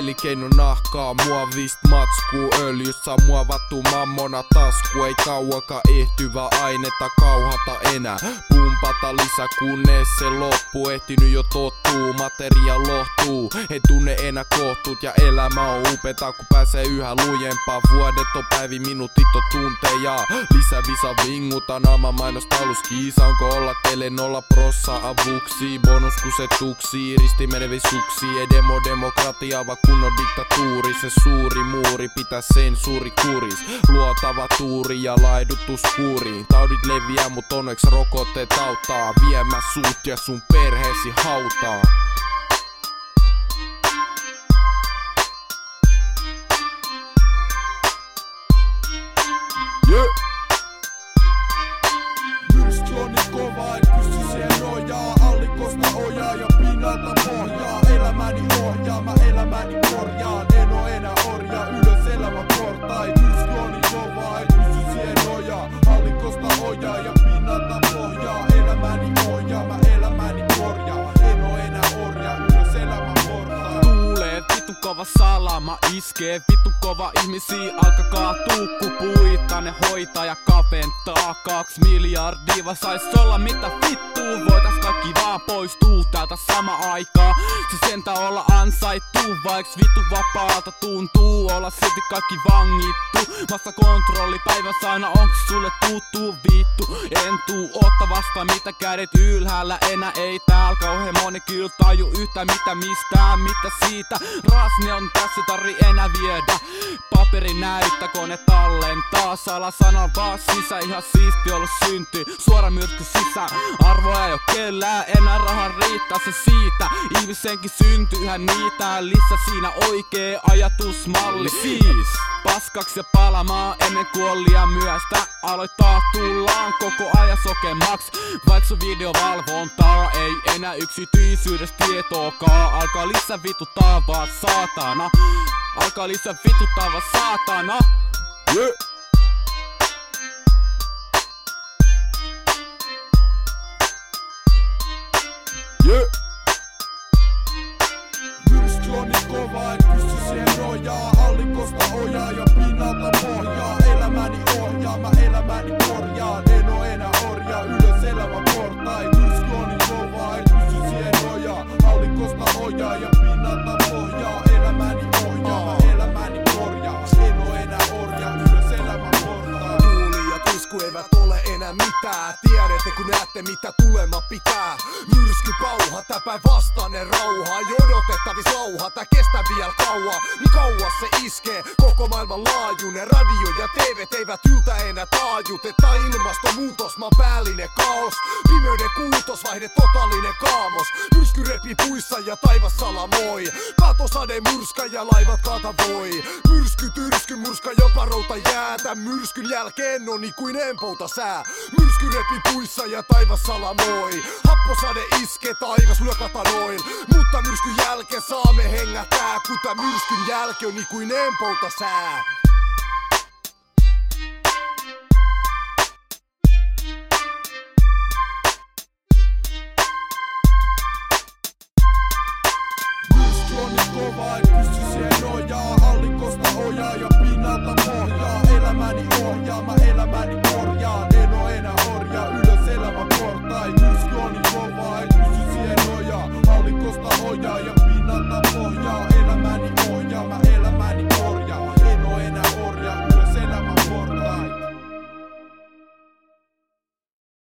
elinkeino nahkaa, muovist matskuu, öljyssä muovattu mammona tasku. Ei kauakaan ehtyvä ainetta kauhata enää, pumpata lisää kunnes se loppu. Ehtinyt jo tottuu, materia lohtuu, ei tunne enää kohtuut ja elämä on upeta kun pääsee yhä lujempaa. Vuodet on päivi, minuutit on tunteja, lisää visa vinguta, naama mainostaulus kiisa. Onko olla teille 0% avuksi, bonus kun se tuksii, risti menevi suksii. Ei demokratia vaan kunnon diktatuuri, se suuri muuri pitää sensuuri kuris. Luotava tuuri ja laidutus kuriin, taudit leviää mut onneksi rokotteet auttaa, viemä sut ja sun perheesi hautaan. Myrsky on niin kova, et pysty siihen nojaa. Allikosta ojaa ja pinnalta pohjaa. Elämäni ohjaa, mä elämäni korjaan. En oo enää orja, ylös elämän portain. Myrsky on niin kova, et pysty siihen nojaa. Allikosta ojaa ja pinnalta pohjaa. Elämäni ohjaa, mä elämäni korjaan. En oo enää orja, ylös elämän portain. Tuulee vittu kova salama iskee, vittu kova ihmisiä alkakaa tukkupuita. Ne hoitaa ja kaventaa, 2 miljardia vaan sais olla mitä vittuu. Voitais kaikki vaan poistuu täältä sama aikaa. Se sentä olla ansaittu, vaiks vittu vapaalta tuntuu. Olla silti kaikki vangittu, vasta kontrollipäivä sana. Onks sulle tuttu vittu? En tuu otta vasta mitä kädet ylhäällä enää. Ei täällä kauhean moni kyllä taju yhtä mitä mistään, mitä siitä. Rasni on tässä, tarvi enää viedä. Paperi näyttä, kone tallentaa. Salasana vaan sisä, ihan siisti ollut synty. Suora myrsky sisään, arvoa ei oo kellään. Enää rahan riittää se siitä. Ihmisenkin syntyyhän niitä. Lisä siinä oikee ajatusmalli. Siis paskaks ja palamaan ennen kuin on liian myöstä. Aloittaa tullaan koko ajan sokemaks. Vaik sun videovalvontaa ei enää yksityisyydestä tietoakaan. Alkaa lisää vituttaa vaan saatana. Alkaa lisää vituttaa vaan saatana. Yeah. Yeah. Myrsky on niin kova, et pysty siihen nojaa. Allikosta ojaa ja pinnalta pohjaa. Elämäni ohjaa, mä elämäni korjaan. En oo enää orja, ylös elämän portain. Myrsky on niin kova, et pysty siihen nojaa. Allikosta ojaa ja pinnalta pohjaa. Elämäni ohjaa, mä elämäni korjaan. En oo enää orja, ylös elämän portain. Tuuli ja tusku eivät ole enää mitään. Tiedätte kun näette mitä tulema pitää. Myrsky pauha, tää päinvastainen rauha. Ei odotettavis lauha, tää kestää vielä kauan. Niin kauas se iskee, koko maailman laajuinen. Radio ja TVt eivät yltä enää taajut. Että ilmastonmuutos, maan päällinen kaos. Pimeyden kuutosvaihde, totaalinen kaamos. Myrsky repii puissa ja taivas salamoi. Katosade murska ja laivat kaata voi. Myrsky tyrsky murska jopa routa jäätä. Myrskyn jälkeen on ikuinen pouta sää. Myrsky repii puissa ja taivas salamoi. Happosade iske, taivas lyökata noin. Mutta myrskyn jälkeen saamme hengätää. Kun tää myrskyn jälkeen on ikuinen pouta sää. Myrsky on niin kova, et pysty siihen nojaa. Allikosta ojaa ja pinnalta pohjaa. Elämäni ohjaa, mä elämäni korjaan. En oo enää orja, ylös elämän portain. Myrsky on niin kova, et pysty siihen nojaa. Allikosta ojaa ja